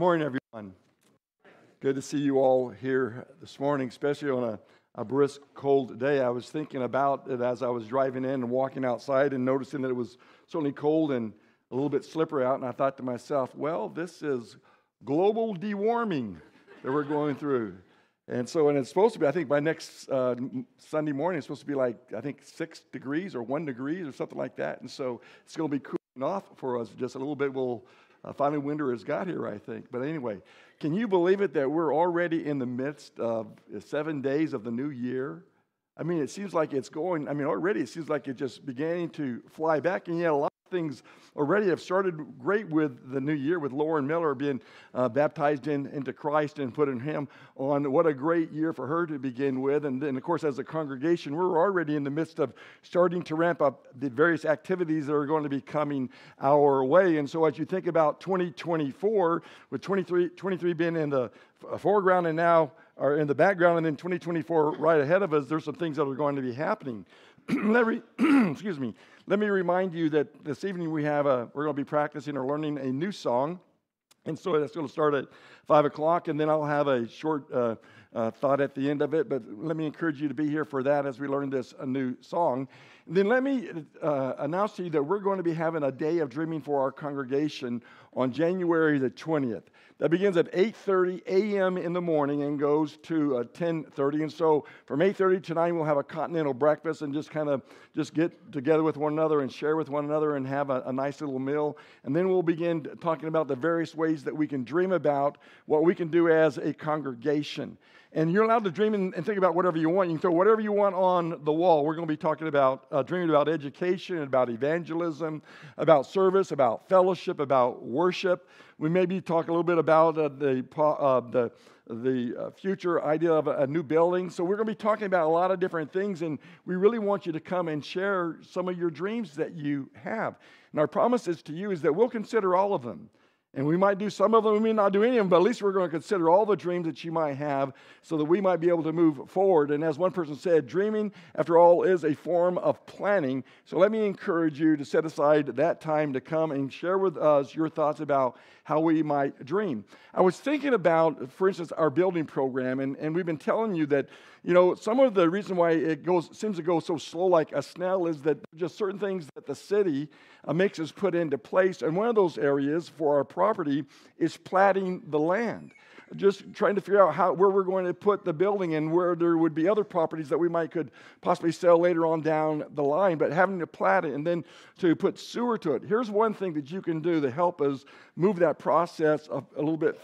morning, everyone. Good to see you all here this morning, especially on a brisk, cold day. I was thinking about it as I was driving in and walking outside and noticing that it was certainly cold and a little bit slippery out, and I thought to myself, well, this is global dewarming that we're going through. And it's supposed to be, I think by next Sunday morning, it's supposed to be like, I think 6 degrees or 1 degree or something like that. And so it's going to be cooling off for us just a little bit. Finally, winter has got here, I think. But anyway, can you believe it that we're already in the midst of 7 days of the new year? I mean, it seems like it's going, already it seems like it's just beginning to fly back. And yet a lot of things already have started great with the new year, with Lauren Miller being baptized into Christ and putting him on. What a great year for her to begin with. And then, of course, as a congregation, we're already in the midst of starting to ramp up the various activities that are going to be coming our way. And so as you think about 2024, with 23 being in the foreground and now are in the background, and then 2024 right ahead of us, there's some things that are going to be happening. Excuse me. Let me remind you that this evening we're going to be practicing or learning a new song. And so that's going to start at 5 o'clock, and then I'll have a short thought at the end of it. But let me encourage you to be here for that as we learn a new song. And then let me announce to you that we're going to be having a day of dreaming for our congregation on January the 20th. That begins at 8:30 a.m. in the morning and goes to 10:30. And so from 8:30 to 9, we'll have a continental breakfast and just get together with one another and share with one another and have a nice little meal. And then we'll begin talking about the various ways that we can dream about what we can do as a congregation. And you're allowed to dream and think about whatever you want. You can throw whatever you want on the wall. We're going to be talking about dreaming about education, about evangelism, about service, about fellowship, about worship. We maybe talk a little bit about the future idea of a new building. So we're going to be talking about a lot of different things, and we really want you to come and share some of your dreams that you have. And our promise is to you is that we'll consider all of them. And we might do some of them, we may not do any of them, but at least we're going to consider all the dreams that you might have so that we might be able to move forward. And as one person said, dreaming, after all, is a form of planning. So let me encourage you to set aside that time to come and share with us your thoughts about how we might dream. I was thinking about, for instance, our building program, and we've been telling you that, some of the reason why it seems to go so slow like a snail is that just certain things that the city makes us put into place. And one of those areas for our property is platting the land. Just trying to figure out where we're going to put the building and where there would be other properties that we could possibly sell later on down the line, but having to plat it and then to put sewer to it. Here's one thing that you can do to help us move that process a little bit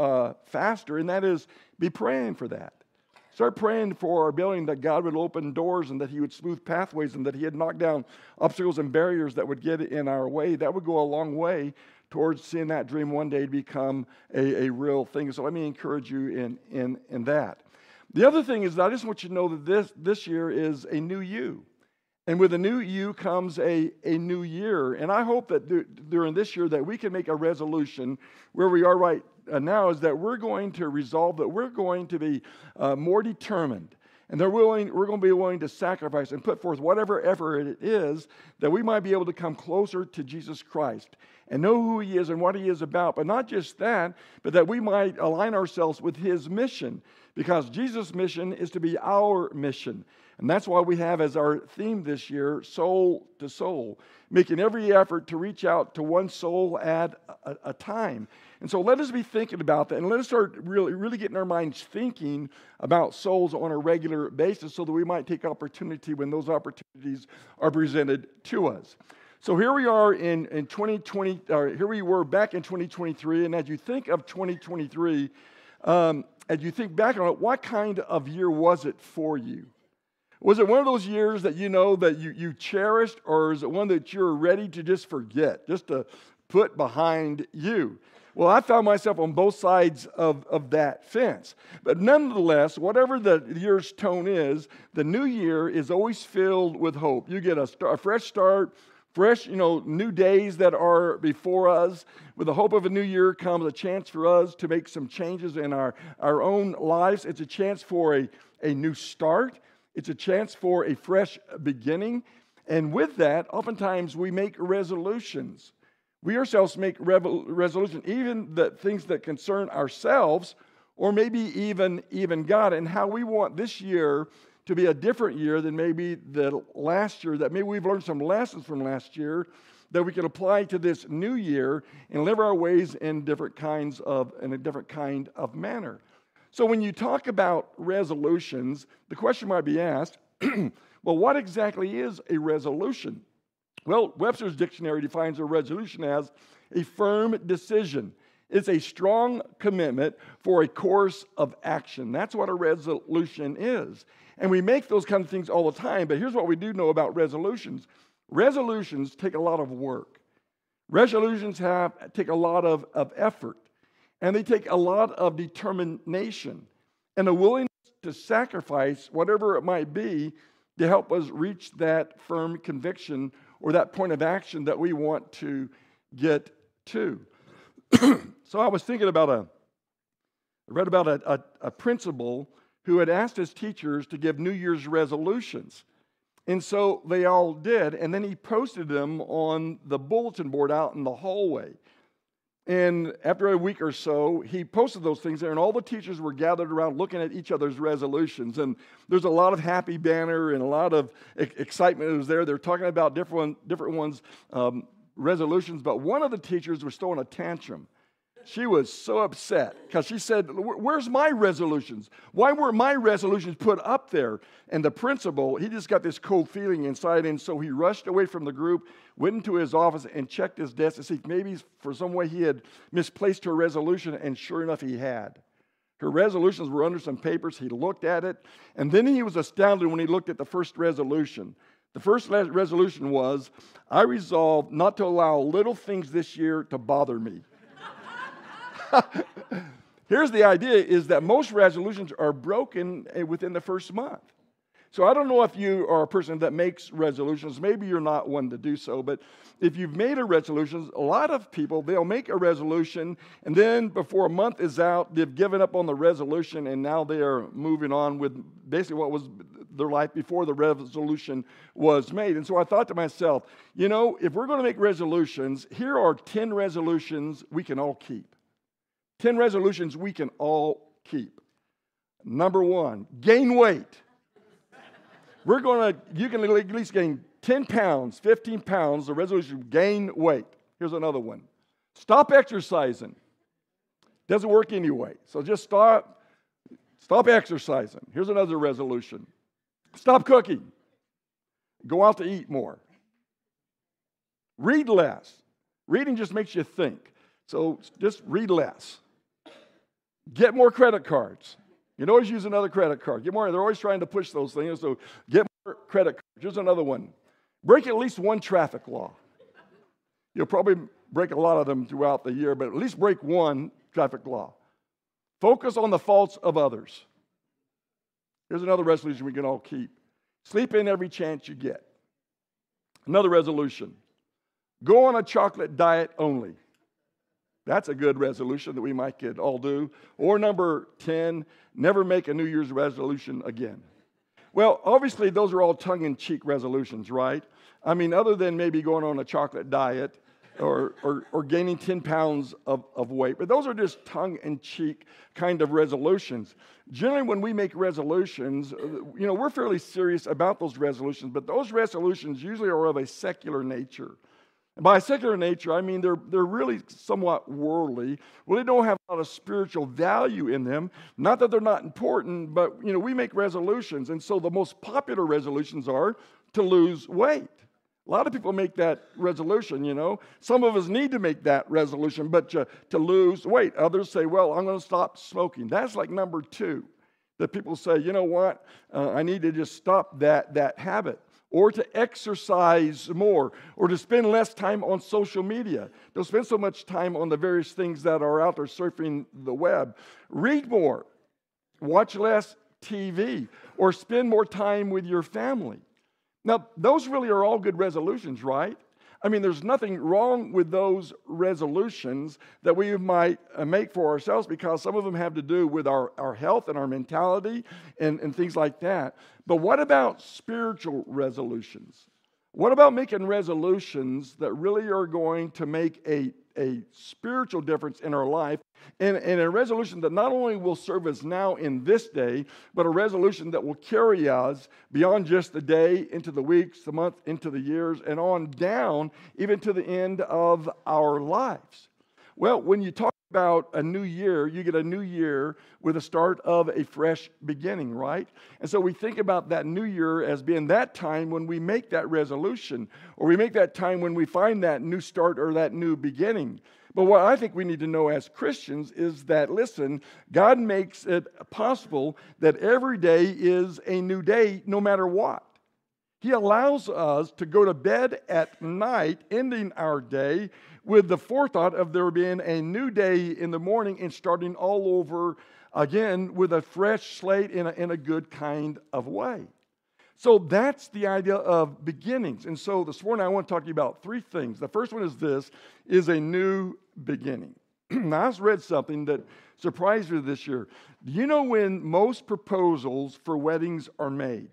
faster, and that is be praying for that. Start praying for our building that God would open doors and that He would smooth pathways and that He would knock down obstacles and barriers that would get in our way. That would go a long way towards seeing that dream one day become a real thing. So let me encourage you in that. The other thing is that I just want you to know that this year is a new you. And with a new you comes a new year. And I hope that during this year that we can make a resolution where we are right now is that we're going to resolve that we're going to be more determined. And we're going to be willing to sacrifice and put forth whatever effort it is that we might be able to come closer to Jesus Christ and know who He is and what He is about. But not just that, but that we might align ourselves with His mission, because Jesus' mission is to be our mission. And that's why we have as our theme this year, soul to soul, making every effort to reach out to one soul at a time. And so let us be thinking about that, and let us start really getting our minds thinking about souls on a regular basis so that we might take opportunity when those opportunities are presented to us. So here we are in 2020, or here we were back in 2023, and as you think of 2023, as you think back on it, what kind of year was it for you? Was it one of those years that that you cherished, or is it one that you're ready to just forget, just to put behind you? Well, I found myself on both sides of that fence. But nonetheless, whatever the year's tone is, the new year is always filled with hope. You get a fresh start, fresh, new days that are before us. With the hope of a new year comes a chance for us to make some changes in our own lives. It's a chance for a new start. It's a chance for a fresh beginning. And with that, oftentimes we make resolutions. We ourselves make resolution, even the things that concern ourselves, or maybe even God, and how we want this year to be a different year than maybe the last year, that maybe we've learned some lessons from last year that we can apply to this new year and live our ways in a different kind of manner. So when you talk about resolutions, the question might be asked, well, what exactly is a resolution? Well, Webster's dictionary defines a resolution as a firm decision. It's a strong commitment for a course of action. That's what a resolution is. And we make those kind of things all the time, but here's what we do know about resolutions. Resolutions take a lot of work. Resolutions take a lot of effort, and they take a lot of determination and a willingness to sacrifice whatever it might be to help us reach that firm conviction or that point of action that we want to get to. So I was thinking about I read about a principal who had asked his teachers to give New Year's resolutions. And so they all did, and then he posted them on the bulletin board out in the hallway. And after a week or so, he posted those things there, and all the teachers were gathered around looking at each other's resolutions. And there's a lot of happy banner and a lot of excitement that was there. They're talking about different ones' resolutions, but one of the teachers was throwing a tantrum. She was so upset because she said, where's my resolutions? Why weren't my resolutions put up there? And the principal, he just got this cold feeling inside, and so he rushed away from the group, went into his office, and checked his desk to see if maybe for some way he had misplaced her resolution, and sure enough, he had. Her resolutions were under some papers. He looked at it, and then he was astounded when he looked at the first resolution. The first resolution was, I resolved not to allow little things this year to bother me. Here's the idea, is that most resolutions are broken within the first month. So I don't know if you are a person that makes resolutions. Maybe you're not one to do so, but if you've made a resolution, a lot of people, they'll make a resolution, and then before a month is out, they've given up on the resolution, and now they are moving on with basically what was their life before the resolution was made. And so I thought to myself, if we're going to make resolutions, here are 10 resolutions we can all keep. 10 resolutions we can all keep. Number 1, gain weight. You can at least gain 10 pounds, 15 pounds, the resolution, gain weight. Here's another one. Stop exercising. Doesn't work anyway, so just stop exercising. Here's another resolution. Stop cooking. Go out to eat more. Read less. Reading just makes you think, so just read less. Get more credit cards. You can always use another credit card. Get more. They're always trying to push those things, so get more credit cards. Here's another one. Break at least one traffic law. You'll probably break a lot of them throughout the year, but at least break one traffic law. Focus on the faults of others. Here's another resolution we can all keep. Sleep in every chance you get. Another resolution. Go on a chocolate diet only. That's a good resolution that we might could all do. Or number 10, never make a New Year's resolution again. Well, obviously, those are all tongue-in-cheek resolutions, right? I mean, other than maybe going on a chocolate diet or gaining 10 pounds of weight. But those are just tongue-in-cheek kind of resolutions. Generally, when we make resolutions, we're fairly serious about those resolutions, but those resolutions usually are of a secular nature. And by secular nature, I mean they're really somewhat worldly. Really don't have a lot of spiritual value in them. Not that they're not important, but we make resolutions, and so the most popular resolutions are to lose weight. A lot of people make that resolution. Some of us need to make that resolution, but to lose weight. Others say, well, I'm going to stop smoking. That's like number 2. That people say, you know what, I need to just stop that habit. Or to exercise more, or to spend less time on social media. Don't spend so much time on the various things that are out there surfing the web. Read more, watch less TV, or spend more time with your family. Now, those really are all good resolutions, right? I mean, there's nothing wrong with those resolutions that we might make for ourselves, because some of them have to do with our health and our mentality and things like that. But what about spiritual resolutions? What about making resolutions that really are going to make a spiritual difference in our life, and a resolution that not only will serve us now in this day, but a resolution that will carry us beyond just the day, into the weeks, the month, into the years, and on down, even to the end of our lives? Well, when you talk about a new year, you get a new year with the start of a fresh beginning, right? And so we think about that new year as being that time when we make that resolution, or we make that time when we find that new start or that new beginning. But what I think we need to know as Christians is that, listen, God makes it possible that every day is a new day no matter what. He allows us to go to bed at night, ending our day with the forethought of there being a new day in the morning and starting all over again with a fresh slate in a good kind of way. So that's the idea of beginnings. And so this morning I want to talk to you about three things. The first one is this, is a new beginning. Now, I read something that surprised me this year. Do you know when most proposals for weddings are made?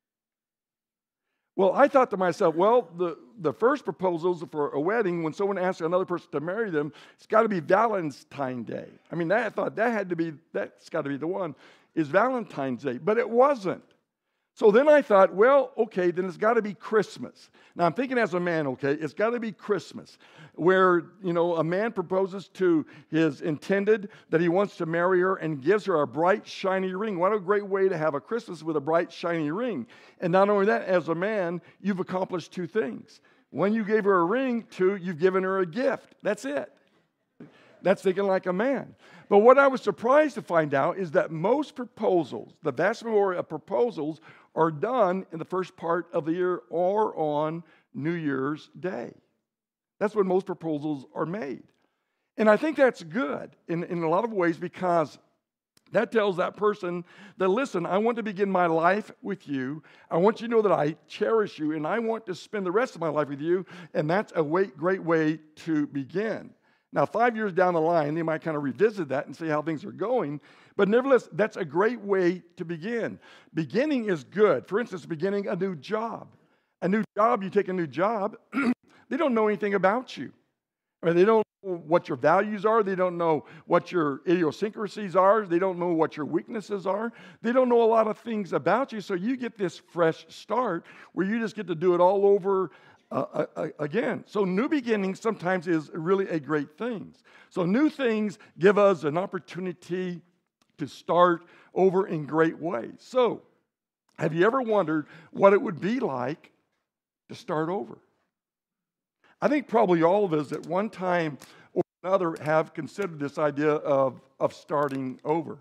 Well, I thought to myself, well, the first proposals for a wedding, when someone asks another person to marry them, it's got to be Valentine's Day. I mean, I thought that's got to be the one, is Valentine's Day. But it wasn't. So then I thought, well, okay, then it's got to be Christmas. Now I'm thinking as a man, okay, it's got to be Christmas, where, a man proposes to his intended that he wants to marry her and gives her a bright, shiny ring. What a great way to have a Christmas with a bright, shiny ring. And not only that, as a man, you've accomplished two things. One, you gave her a ring. Two, you've given her a gift. That's it. That's thinking like a man. But what I was surprised to find out is that most proposals, the vast majority of proposals, are done in the first part of the year or on New Year's Day. That's when most proposals are made. And I think that's good in a lot of ways, because that tells that person that, listen, I want to begin my life with you. I want you to know that I cherish you, and I want to spend the rest of my life with you. And that's a great way to begin. Now, 5 years down the line, they might kind of revisit that and see how things are going. But nevertheless, that's a great way to begin. Beginning is good. For instance, beginning a new job. A new job, you take a new job, they don't know anything about you. I mean, they don't know what your values are. They don't know what your idiosyncrasies are. They don't know what your weaknesses are. They don't know a lot of things about you. So you get this fresh start where you just get to do it all over again. So new beginnings sometimes is really a great thing. So new things give us an opportunity to start over in great ways. So have you ever wondered what it would be like to start over? I think probably all of us at one time or another have considered this idea of starting over.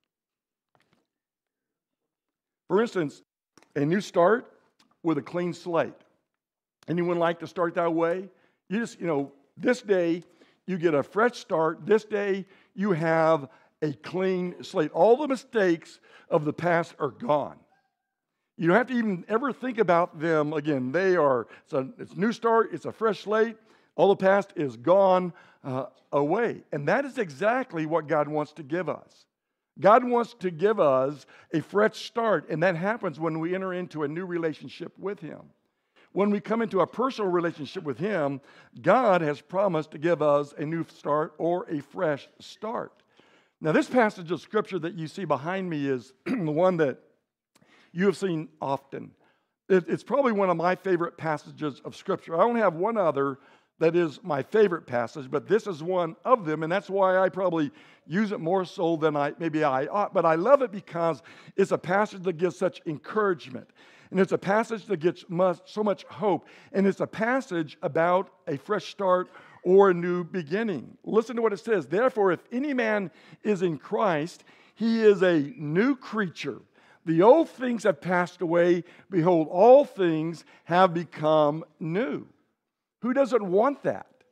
For instance, a new start with a clean slate. Anyone like to start that way? You just, this day you get a fresh start. This day you have a clean slate. All the mistakes of the past are gone. You don't have to even ever think about them again. It's a new start. It's a fresh slate. All the past is gone away. And that is exactly what God wants to give us. God wants to give us a fresh start, and that happens when we enter into a new relationship with Him. When we come into a personal relationship with Him, God has promised to give us a new start or a fresh start. Now, this passage of Scripture that you see behind me is the one that you have seen often. It's probably one of my favorite passages of Scripture. I only have one other that is my favorite passage, but this is one of them, and that's why I probably use it more so than I ought. But I love it because it's a passage that gives such encouragement. And it's a passage that gets so much hope. And it's a passage about a fresh start or a new beginning. Listen to what it says. Therefore, if any man is in Christ, he is a new creature. The old things have passed away. Behold, all things have become new. Who doesn't want that?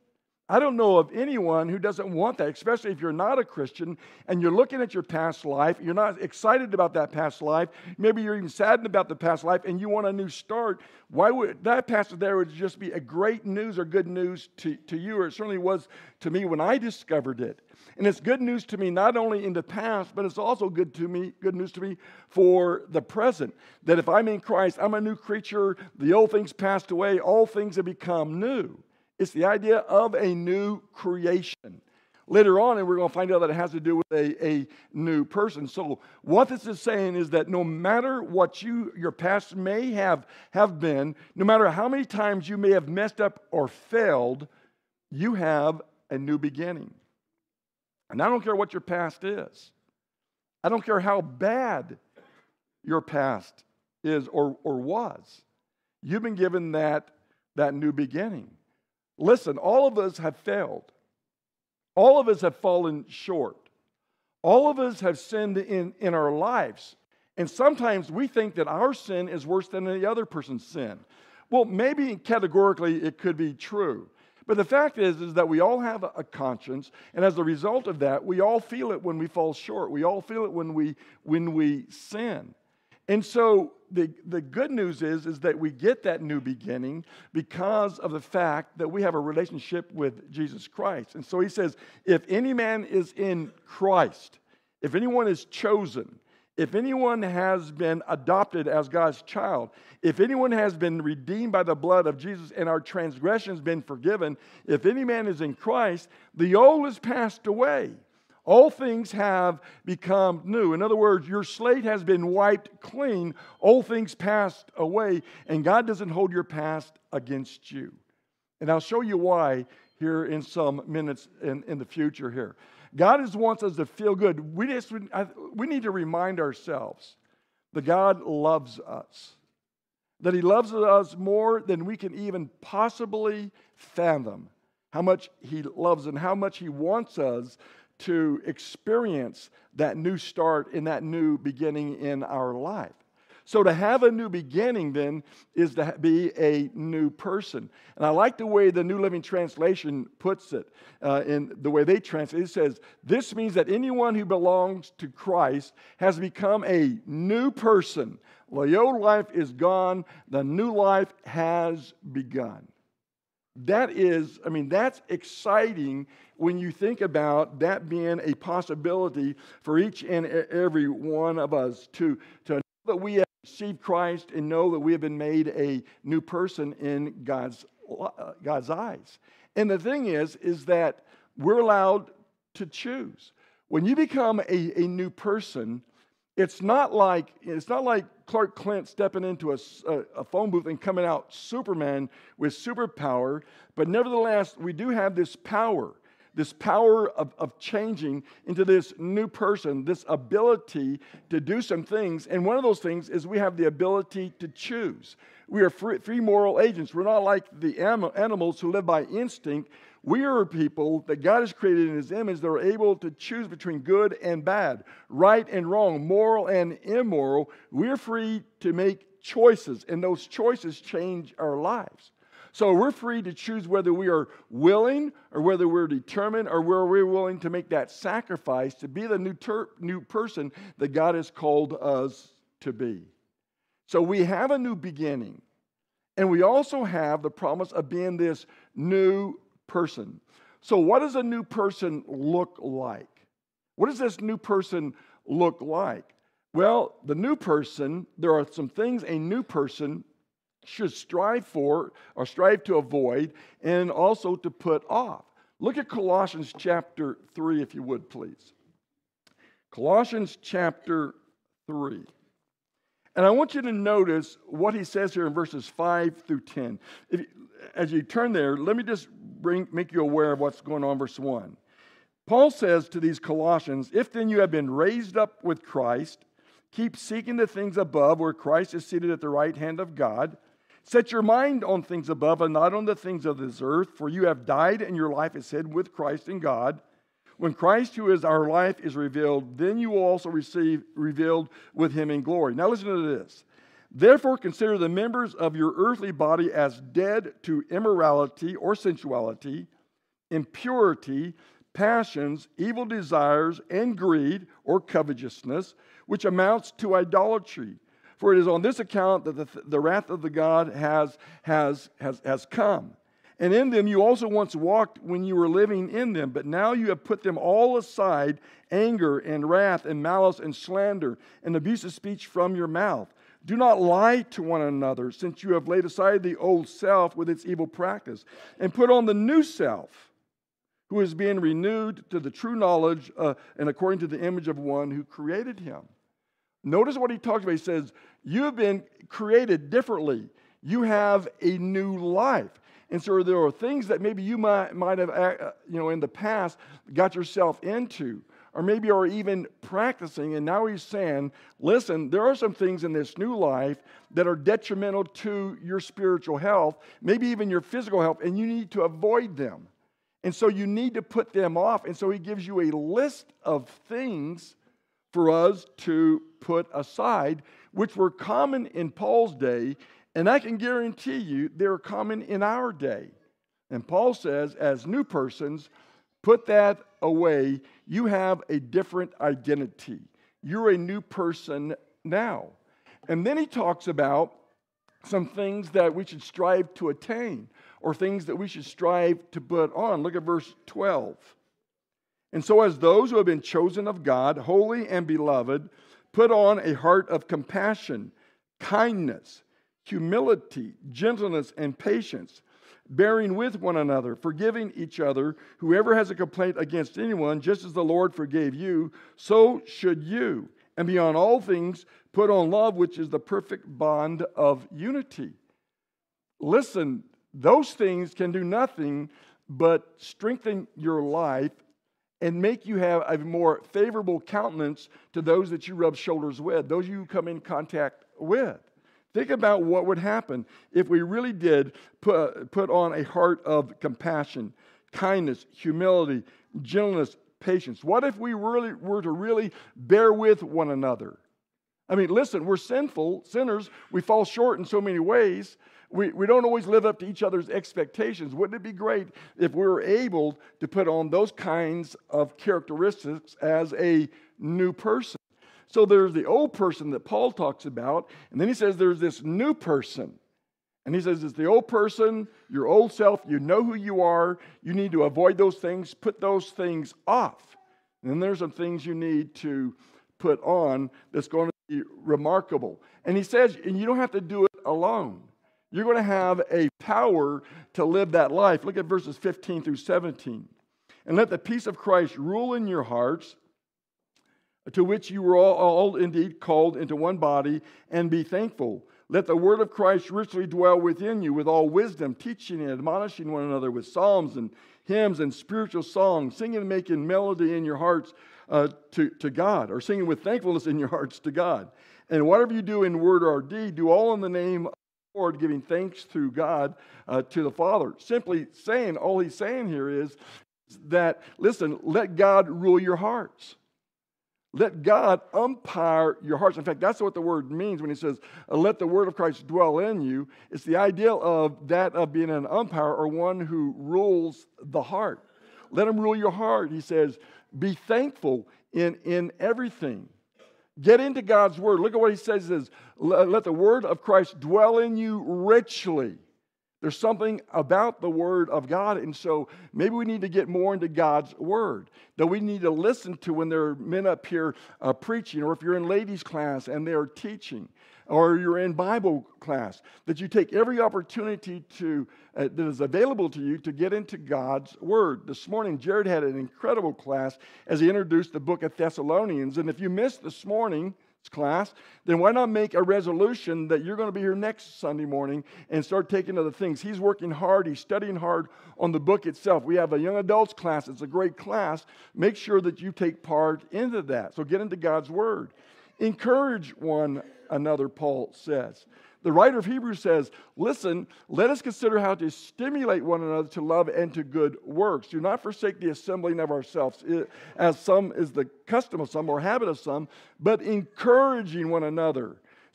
I don't know of anyone who doesn't want that, especially if you're not a Christian and you're looking at your past life, you're not excited about that past life, maybe you're even saddened about the past life and you want a new start. Why would that passage there would just be a great news or good news to you, or it certainly was to me when I discovered it. And it's good news to me not only in the past, but it's also good news to me for the present. That if I'm in Christ, I'm a new creature, the old things passed away, all things have become new. It's the idea of a new creation. Later on, and we're going to find out that it has to do with a new person. So what this is saying is that no matter what your past may have been, no matter how many times you may have messed up or failed, you have a new beginning. And I don't care what your past is. I don't care how bad your past is or was. You've been given that new beginning. Listen, all of us have failed. All of us have fallen short. All of us have sinned in our lives. And sometimes we think that our sin is worse than any other person's sin. Well, maybe categorically it could be true. But the fact is that we all have a conscience, and as a result of that, we all feel it when we fall short. We all feel it when we sin. And so the good news is that we get that new beginning because of the fact that we have a relationship with Jesus Christ. And so he says, if any man is in Christ, if anyone is chosen, if anyone has been adopted as God's child, if anyone has been redeemed by the blood of Jesus and our transgressions been forgiven, if any man is in Christ, the old has passed away. All things have become new. In other words, your slate has been wiped clean. All things passed away, and God doesn't hold your past against you. And I'll show you why here in some minutes in the future here. God wants us to feel good. We need to remind ourselves that God loves us. That He loves us more than we can even possibly fathom. How much He loves and how much He wants us to experience that new start and that new beginning in our life. So to have a new beginning then is to be a new person. And I like the way the New Living Translation puts it, in the way they translate it. It says, this means that anyone who belongs to Christ has become a new person. The old life is gone, the new life has begun. That's exciting when you think about that being a possibility for each and every one of us to know that we have received Christ and know that we have been made a new person in God's eyes. And the thing is that we're allowed to choose. When you become a new person, it's not like Clark Kent stepping into a phone booth and coming out Superman with superpower, but nevertheless, we do have this power of changing into this new person, this ability to do some things. And one of those things is we have the ability to choose. We are free moral agents. We're not like the animals who live by instinct. We are people that God has created in His image that are able to choose between good and bad, right and wrong, moral and immoral. We're free to make choices, and those choices change our lives. So we're free to choose whether we are willing or whether we're determined or whether we're willing to make that sacrifice to be the new person that God has called us to be. So we have a new beginning, and we also have the promise of being this new person. So what does a new person look like? What does this new person look like? Well, the new person, there are some things a new person should strive for or strive to avoid and also to put off. Look at Colossians chapter 3, if you would, please. Colossians chapter 3. And I want you to notice what he says here in verses 5 through 10. As you turn there, let me just make you aware of what's going on, verse 1. Paul says to these Colossians, if then you have been raised up with Christ, keep seeking the things above where Christ is seated at the right hand of God. Set your mind on things above and not on the things of this earth, for you have died and your life is hid with Christ in God. When Christ, who is our life, is revealed, then you will also receive revealed with Him in glory. Now listen to this. Therefore consider the members of your earthly body as dead to immorality or sensuality, impurity, passions, evil desires, and greed or covetousness, which amounts to idolatry. For it is on this account that the wrath of the God has come. And in them you also once walked when you were living in them, but now you have put them all aside, anger and wrath and malice and slander and abusive speech from your mouth. Do not lie to one another, since you have laid aside the old self with its evil practice, and put on the new self, who is being renewed to the true knowledge and according to the image of one who created him. Notice what he talks about. He says, you have been created differently. You have a new life. And so there are things that maybe you might have, in the past got yourself into, or maybe are even practicing. And now he's saying, listen, there are some things in this new life that are detrimental to your spiritual health, maybe even your physical health, and you need to avoid them. And so you need to put them off. And so he gives you a list of things for us to put aside, which were common in Paul's day. And I can guarantee you they're common in our day. And Paul says, as new persons, put that away. You have a different identity. You're a new person now. And then he talks about some things that we should strive to attain, or things that we should strive to put on. Look at verse 12. And so as those who have been chosen of God, holy and beloved, put on a heart of compassion, kindness, humility, gentleness, and patience, bearing with one another, forgiving each other. Whoever has a complaint against anyone, just as the Lord forgave you, so should you. And beyond all things, put on love, which is the perfect bond of unity. Listen, those things can do nothing but strengthen your life and make you have a more favorable countenance to those that you rub shoulders with, those you come in contact with. Think about what would happen if we really did put on a heart of compassion, kindness, humility, gentleness, patience. What if we really were to really bear with one another? I mean, listen, we're sinful, sinners. We fall short in so many ways. We don't always live up to each other's expectations. Wouldn't it be great if we were able to put on those kinds of characteristics as a new person? So there's the old person that Paul talks about, and then he says there's this new person. And he says it's the old person, your old self, you know who you are, you need to avoid those things, put those things off. And then there's some things you need to put on that's going to be remarkable. And he says, and you don't have to do it alone. You're going to have a power to live that life. Look at verses 15 through 17. And let the peace of Christ rule in your hearts, to which you were all indeed called into one body, and be thankful. Let the word of Christ richly dwell within you with all wisdom, teaching and admonishing one another with psalms and hymns and spiritual songs, singing and making melody in your hearts to God, or singing with thankfulness in your hearts to God. And whatever you do in word or deed, do all in the name of the Lord, giving thanks through God to the Father. Simply saying, all he's saying here is that, listen, let God rule your hearts. Let God umpire your hearts. In fact, that's what the word means when he says, let the word of Christ dwell in you. It's the idea of that of being an umpire, or one who rules the heart. Let him rule your heart. He says, be thankful in everything. Get into God's word. Look at what he says is, let the word of Christ dwell in you richly. There's something about the Word of God, and so maybe we need to get more into God's Word that we need to listen to when there are men up here preaching, or if you're in ladies' class and they're teaching, or you're in Bible class, that you take every opportunity that is available to you to get into God's Word. This morning, Jared had an incredible class as he introduced the book of Thessalonians, and if you missed this morning, class, then why not make a resolution that you're going to be here next Sunday morning and start taking other things. He's working hard. He's studying hard on the book itself. We have a young adults class. It's a great class. Make sure that you take part into that. So get into God's Word. Encourage one another, Paul says. The writer of Hebrews says, listen, let us consider how to stimulate one another to love and to good works. Do not forsake the assembling of ourselves, as some is the custom of some or habit of some, but encouraging one another.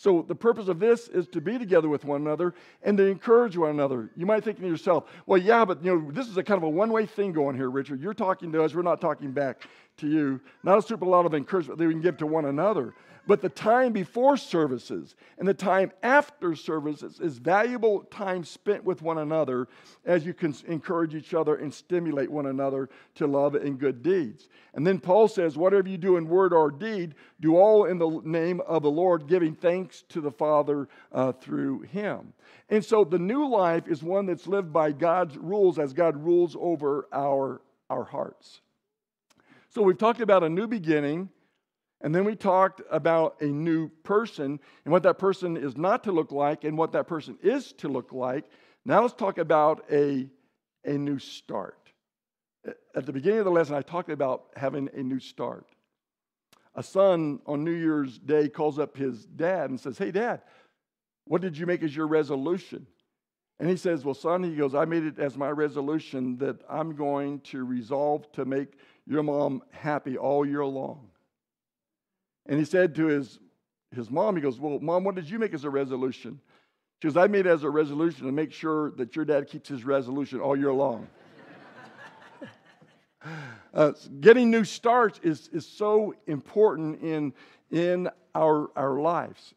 So the purpose of this is to be together with one another and to encourage one another. You might think to yourself, well, yeah, but this is a kind of a one-way thing going here, Richard. You're talking to us, we're not talking back to you. Not a super lot of encouragement that we can give to one another. But the time before services and the time after services is valuable time spent with one another as you can encourage each other and stimulate one another to love and good deeds. And then Paul says, whatever you do in word or deed, do all in the name of the Lord, giving thanks to the Father through Him. And so the new life is one that's lived by God's rules as God rules over our hearts. So we've talked about a new beginning. And then we talked about a new person and what that person is not to look like and what that person is to look like. Now let's talk about a new start. At the beginning of the lesson, I talked about having a new start. A son on New Year's Day calls up his dad and says, hey, Dad, what did you make as your resolution? And he says, well, son, he goes, I made it as my resolution that I'm going to resolve to make your mom happy all year long. And he said to his mom, he goes, well, Mom, what did you make as a resolution? She goes, I made it as a resolution to make sure that your dad keeps his resolution all year long. Getting new starts is so important in our lives.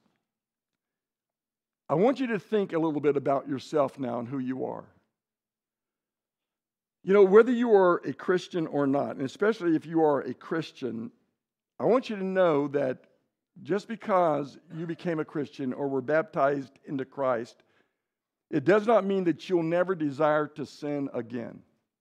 I want you to think a little bit about yourself now and who you are. Whether you are a Christian or not, and especially if you are a Christian, I want you to know that just because you became a Christian or were baptized into Christ, it does not mean that you'll never desire to sin again.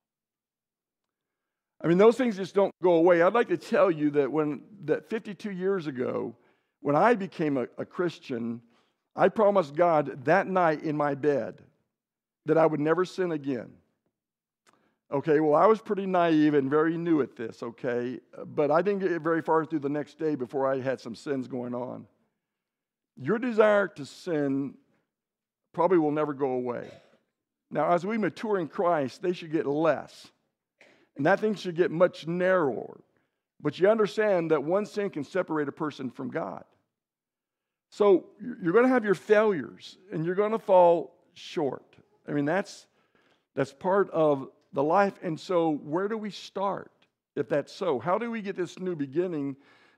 I mean, those things just don't go away. I'd like to tell you that 52 years ago, when I became a Christian, I promised God that night in my bed that I would never sin again. Okay, well, I was pretty naive and very new at this, okay? But I didn't get very far through the next day before I had some sins going on. Your desire to sin probably will never go away. Now, as we mature in Christ, they should get less. And that thing should get much narrower. But you understand that one sin can separate a person from God. So you're going to have your failures, and you're going to fall short. I mean, that's part of the life. And so where do we start if that's so? How do we get this new beginning,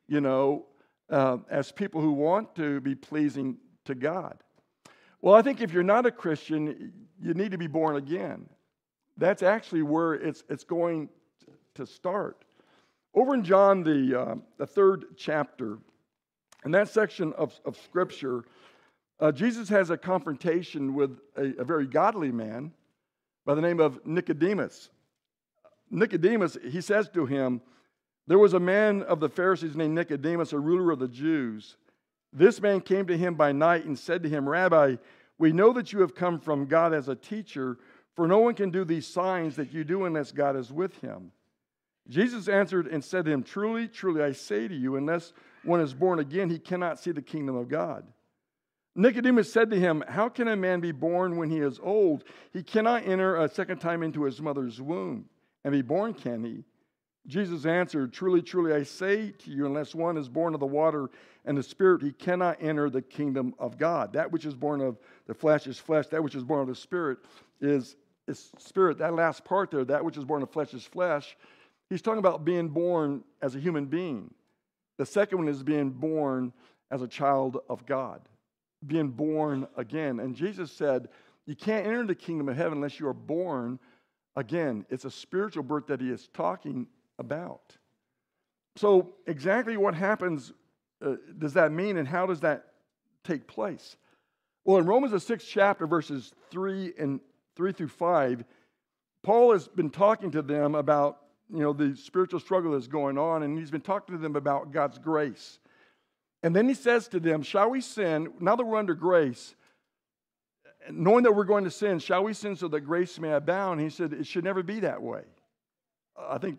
as people who want to be pleasing to God? Well, I think if you're not a Christian, you need to be born again. That's actually where it's going to start. Over in John, the 3rd chapter, in that section of Scripture, Jesus has a confrontation with a very godly man by the name of Nicodemus. Nicodemus, he says to him, there was a man of the Pharisees named Nicodemus, a ruler of the Jews. This man came to him by night and said to him, Rabbi, we know that you have come from God as a teacher, for no one can do these signs that you do unless God is with him. Jesus answered and said to him, truly, truly, I say to you, unless one is born again, he cannot see the kingdom of God. Nicodemus said to him, how can a man be born when he is old? He cannot enter a second time into his mother's womb and be born, can he? Jesus answered, truly, truly, I say to you, unless one is born of the water and the Spirit, he cannot enter the kingdom of God. That which is born of the flesh is flesh. That which is born of the Spirit is spirit. That last part there, that which is born of flesh is flesh. He's talking about being born as a human being. The second one is being born as a child of God. Being born again. And Jesus said, you can't enter the kingdom of heaven unless you are born again. It's a spiritual birth that he is talking about. So exactly what happens does that mean, and how does that take place? Well, in Romans the 6th chapter, verses 3 through 5, Paul has been talking to them about the spiritual struggle that's going on, and he's been talking to them about God's grace. And then he says to them, shall we sin, now that we're under grace, knowing that we're going to sin, shall we sin so that grace may abound? He said, it should never be that way. I think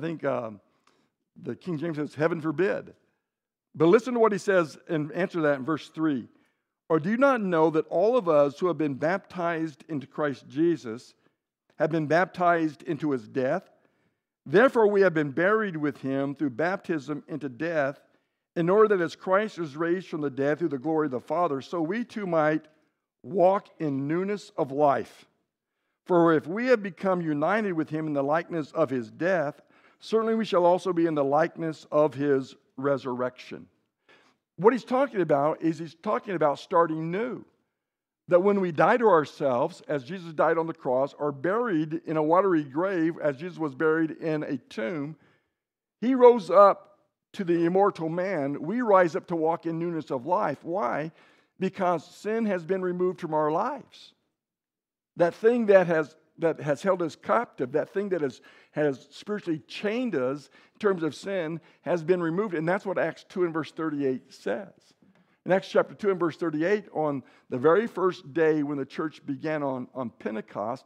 the King James says, heaven forbid. But listen to what he says and answer that in verse 3. Or do you not know that all of us who have been baptized into Christ Jesus have been baptized into his death? Therefore we have been buried with him through baptism into death, in order that as Christ was raised from the dead through the glory of the Father, so we too might walk in newness of life. For if we have become united with him in the likeness of his death, certainly we shall also be in the likeness of his resurrection. What he's talking about is he's talking about starting new. That when we die to ourselves, as Jesus died on the cross, or buried in a watery grave, as Jesus was buried in a tomb, he rose up to the immortal man. We rise up to walk in newness of life. Why? Because sin has been removed from our lives. That thing that has held us captive, that thing that has spiritually chained us in terms of sin, has been removed. And that's what Acts 2 and verse 38 says. In Acts chapter 2 and verse 38, on the very first day when the church began on Pentecost,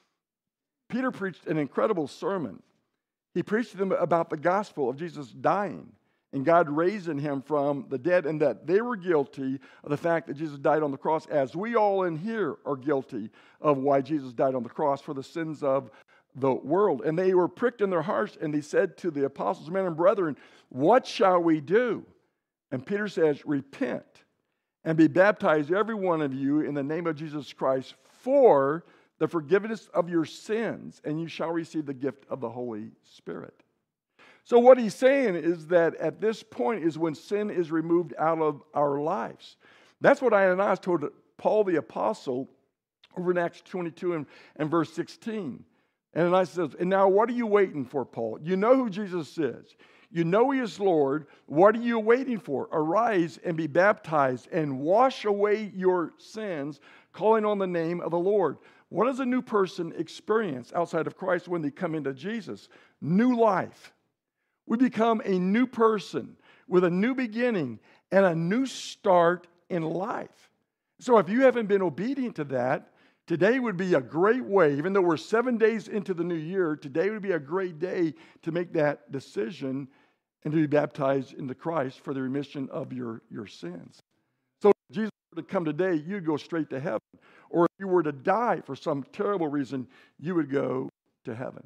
Peter preached an incredible sermon. He preached to them about the gospel of Jesus dying and God raising him from the dead, and that they were guilty of the fact that Jesus died on the cross, as we all in here are guilty of why Jesus died on the cross for the sins of the world. And they were pricked in their hearts, and they said to the apostles, men and brethren, what shall we do? And Peter says, repent and be baptized, every one of you, in the name of Jesus Christ for the forgiveness of your sins, and you shall receive the gift of the Holy Spirit. So what he's saying is that at this point is when sin is removed out of our lives. That's what Ananias told Paul the apostle over in Acts 22 and verse 16. Ananias says, and now what are you waiting for, Paul? You know who Jesus is. You know he is Lord. What are you waiting for? Arise and be baptized and wash away your sins, calling on the name of the Lord. What does a new person experience outside of Christ when they come into Jesus? New life. We become a new person with a new beginning and a new start in life. So if you haven't been obedient to that, today would be a great way, even though we're 7 days into the new year, today would be a great day to make that decision and to be baptized into Christ for the remission of your sins. So if Jesus were to come today, you'd go straight to heaven. Or if you were to die for some terrible reason, you would go to heaven.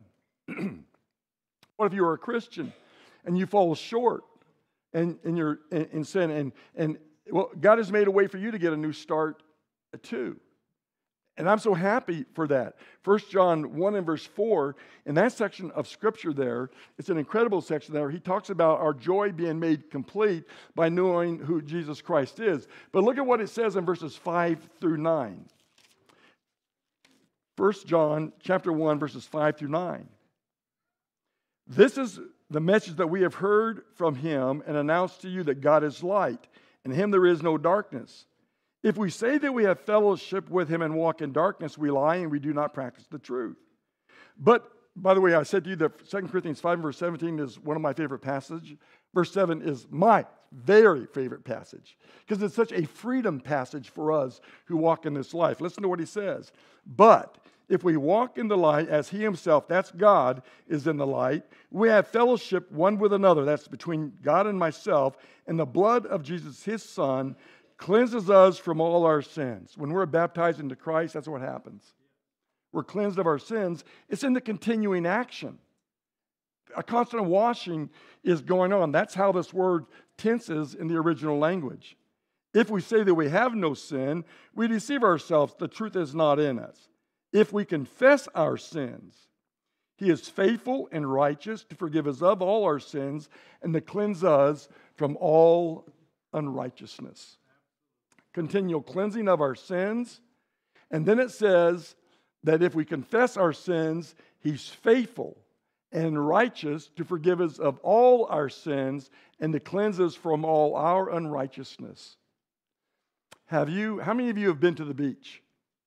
What if you were a Christian and you fall short and you're in sin, and well, God has made a way for you to get a new start too. And I'm so happy for that. 1 John 1 and verse 4, in that section of Scripture there, it's an incredible section there. He talks about our joy being made complete by knowing who Jesus Christ is. But look at what it says in verses 5 through 9. 1 John chapter 1, verses 5 through 9. This is the message that we have heard from him and announced to you, that God is light, and in him there is no darkness. If we say that we have fellowship with him and walk in darkness, we lie and we do not practice the truth. But, by the way, I said to you that 2 Corinthians 5 verse 17 is one of my favorite passages. Verse 7 is my very favorite passage, because it's such a freedom passage for us who walk in this life. Listen to what he says. But if we walk in the light as he himself, that's God, is in the light, we have fellowship one with another, that's between God and myself, and the blood of Jesus, his Son, cleanses us from all our sins. When we're baptized into Christ, that's what happens. We're cleansed of our sins. It's in the continuing action. A constant washing is going on. That's how this word tenses in the original language. If we say that we have no sin, we deceive ourselves. The truth is not in us. If we confess our sins, he is faithful and righteous to forgive us of all our sins and to cleanse us from all unrighteousness. Continual cleansing of our sins. And then it says that if we confess our sins, he's faithful and righteous to forgive us of all our sins and to cleanse us from all our unrighteousness. How many of you have been to the beach?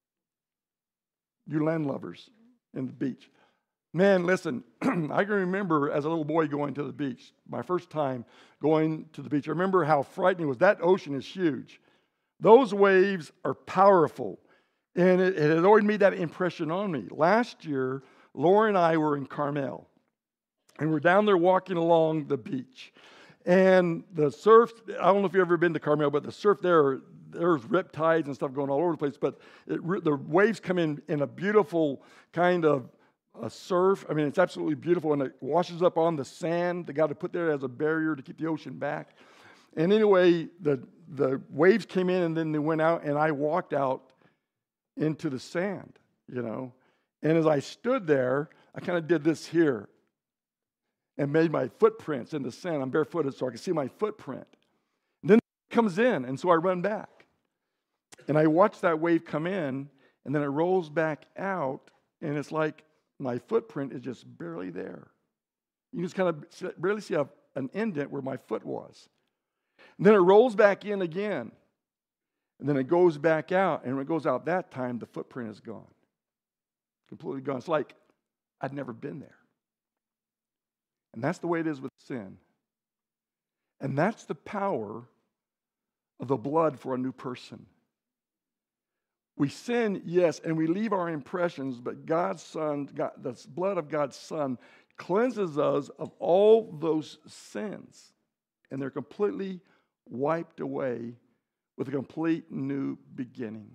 You land lovers in the beach. Man, listen, I can remember as a little boy going to the beach, my first time going to the beach. I remember how frightening it was. That ocean is huge. Those waves are powerful. And it had always made that impression on me. Last year, Laura and I were in Carmel. And we're down there walking along the beach. And the surf, I don't know if you've ever been to Carmel, but the surf there's riptides and stuff going all over the place. But the waves come in a beautiful kind of surf. I mean, it's absolutely beautiful. And it washes up on the sand. They got to put there as a barrier to keep the ocean back. And anyway, the waves came in and then they went out, and I walked out into the sand, you know. And as I stood there, I kind of did this here and made my footprints in the sand. I'm barefooted so I can see my footprint. And then it comes in, and so I run back. And I watch that wave come in, and then it rolls back out, and it's like my footprint is just barely there. You just kind of barely see an indent where my foot was. And then it rolls back in again. And then it goes back out. And when it goes out that time, the footprint is gone. Completely gone. It's like I'd never been there. And that's the way it is with sin. And that's the power of the blood for a new person. We sin, yes, and we leave our impressions, but God's Son, the blood of God's Son, cleanses us of all those sins. And they're completely wiped away with a complete new beginning.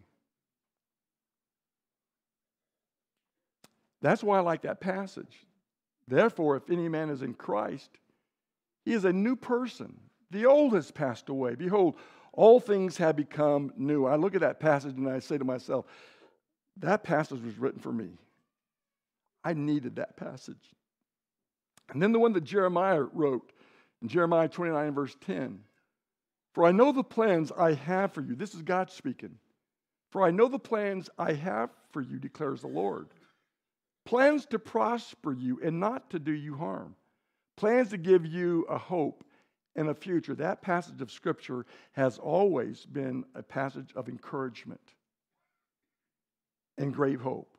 That's why I like that passage. Therefore, if any man is in Christ, he is a new person. The old has passed away. Behold, all things have become new. I look at that passage and I say to myself, that passage was written for me. I needed that passage. And then the one that Jeremiah wrote in Jeremiah 29, verse 10. For I know the plans I have for you. This is God speaking. For I know the plans I have for you, declares the Lord. Plans to prosper you and not to do you harm. Plans to give you a hope and a future. That passage of Scripture has always been a passage of encouragement and great hope.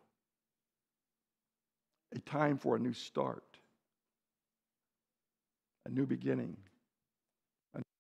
A time for a new start, a new beginning, a new